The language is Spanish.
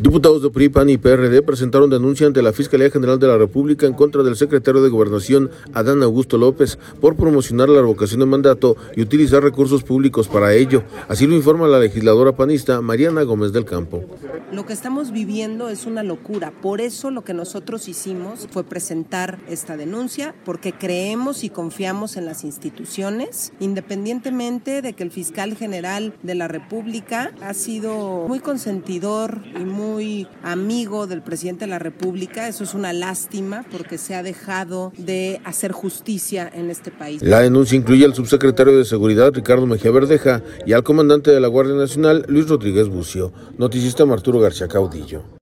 Diputados de PRI, PAN y PRD presentaron denuncia ante la Fiscalía General de la República en contra del secretario de Gobernación, Adán Augusto López, por promocionar la revocación de mandato y utilizar recursos públicos para ello. Así lo informa la legisladora panista Mariana Gómez del Campo. Lo que estamos viviendo es una locura. Por eso lo que nosotros hicimos fue presentar esta denuncia, porque creemos y confiamos en las instituciones, independientemente de que el fiscal general de la República ha sido muy consentidor y muy amigo del presidente de la República. Eso es una lástima porque se ha dejado de hacer justicia en este país. La denuncia incluye al subsecretario de Seguridad, Ricardo Mejía Verdeja, y al comandante de la Guardia Nacional, Luis Rodríguez Bucio. Noticista Arturo García Caudillo.